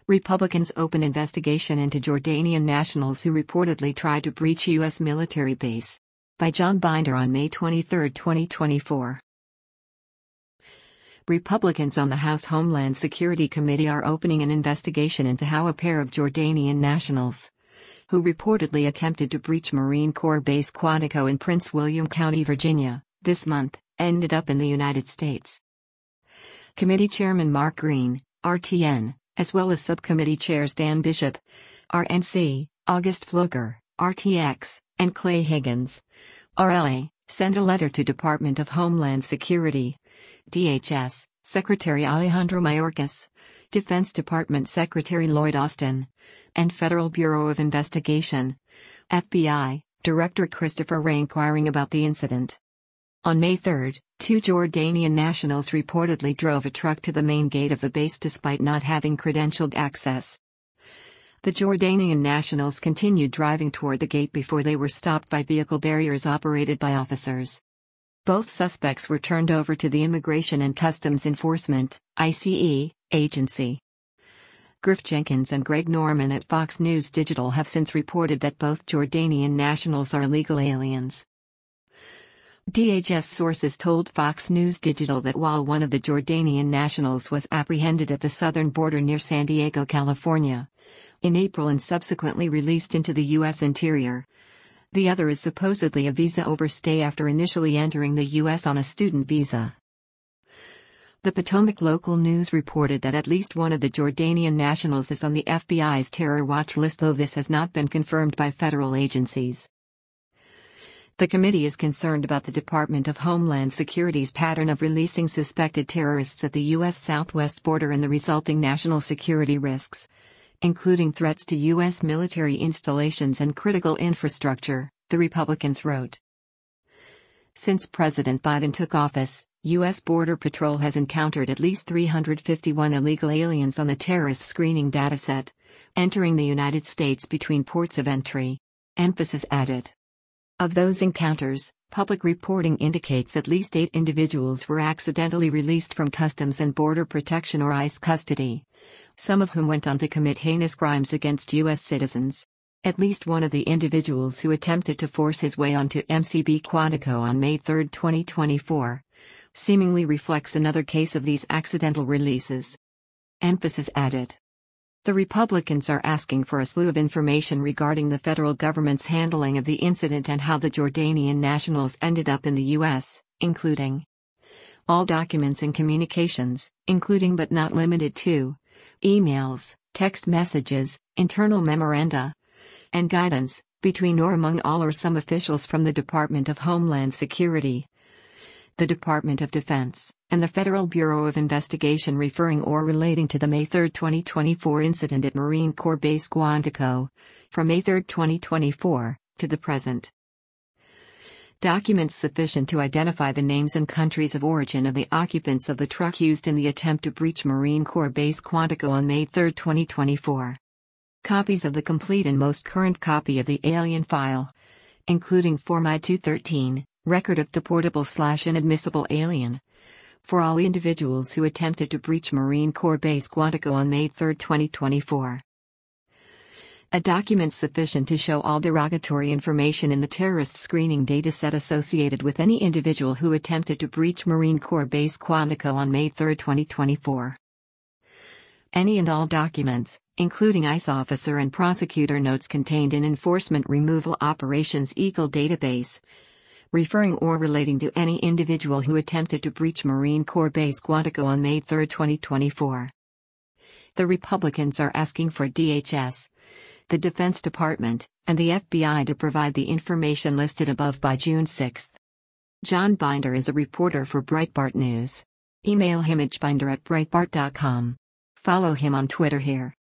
Republicans open investigation into Jordanian nationals who reportedly tried to breach U.S. military base. By John Binder on May 23, 2024. Republicans on the House Homeland Security Committee are opening an investigation into how a pair of Jordanian nationals, who reportedly attempted to breach Marine Corps Base Quantico in Prince William County, Virginia, this month, ended up in the United States. Committee Chairman Mark Green, RTN, as well as Subcommittee Chairs Dan Bishop, RNC, August Fluker, RTX, and Clay Higgins, RLA, sent a letter to Department of Homeland Security, DHS, Secretary Alejandro Mayorkas, Defense Department Secretary Lloyd Austin, and Federal Bureau of Investigation, FBI, Director Christopher Wray inquiring about the incident. On May 3, two Jordanian nationals reportedly drove a truck to the main gate of the base despite not having credentialed access. The Jordanian nationals continued driving toward the gate before they were stopped by vehicle barriers operated by officers. Both suspects were turned over to the Immigration and Customs Enforcement (ICE) agency. Griff Jenkins and Greg Norman at Fox News Digital have since reported that both Jordanian nationals are illegal aliens. DHS sources told Fox News Digital that while one of the Jordanian nationals was apprehended at the southern border near San Diego, California, in April and subsequently released into the U.S. interior, the other is supposedly a visa overstay after initially entering the U.S. on a student visa. The Potomac Local News reported that at least one of the Jordanian nationals is on the FBI's terror watch list, though this has not been confirmed by federal agencies. The committee is concerned about the Department of Homeland Security's pattern of releasing suspected terrorists at the U.S. southwest border and the resulting national security risks, including threats to U.S. military installations and critical infrastructure, the Republicans wrote. Since President Biden took office, U.S. Border Patrol has encountered at least 351 illegal aliens on the terrorist screening dataset, entering the United States between ports of entry. Emphasis added. Of those encounters, public reporting indicates at least 8 individuals were accidentally released from Customs and Border Protection or ICE custody, some of whom went on to commit heinous crimes against U.S. citizens. At least one of the individuals who attempted to force his way onto MCB Quantico on May 3, 2024, seemingly reflects another case of these accidental releases. Emphasis added. The Republicans are asking for a slew of information regarding the federal government's handling of the incident and how the Jordanian nationals ended up in the U.S., including all documents and communications, including but not limited to emails, text messages, internal memoranda, and guidance, between or among all or some officials from the Department of Homeland Security, the Department of Defense, and the Federal Bureau of Investigation referring or relating to the May 3, 2024 incident at Marine Corps Base Quantico, from May 3, 2024, to the present. Documents sufficient to identify the names and countries of origin of the occupants of the truck used in the attempt to breach Marine Corps Base Quantico on May 3, 2024. Copies of the complete and most current copy of the alien file, including Form I-213, Record of Deportable/Inadmissible Alien, for all individuals who attempted to breach Marine Corps Base Quantico on May 3, 2024. A document sufficient to show all derogatory information in the terrorist screening dataset associated with any individual who attempted to breach Marine Corps Base Quantico on May 3, 2024. Any and all documents, including ICE officer and prosecutor notes contained in Enforcement Removal Operations Eagle database, referring or relating to any individual who attempted to breach Marine Corps Base Quantico on May 3, 2024. The Republicans are asking for DHS, the Defense Department, and the FBI to provide the information listed above by June 6. John Binder is a reporter for Breitbart News. Email him at binder@breitbart.com. Follow him on Twitter here.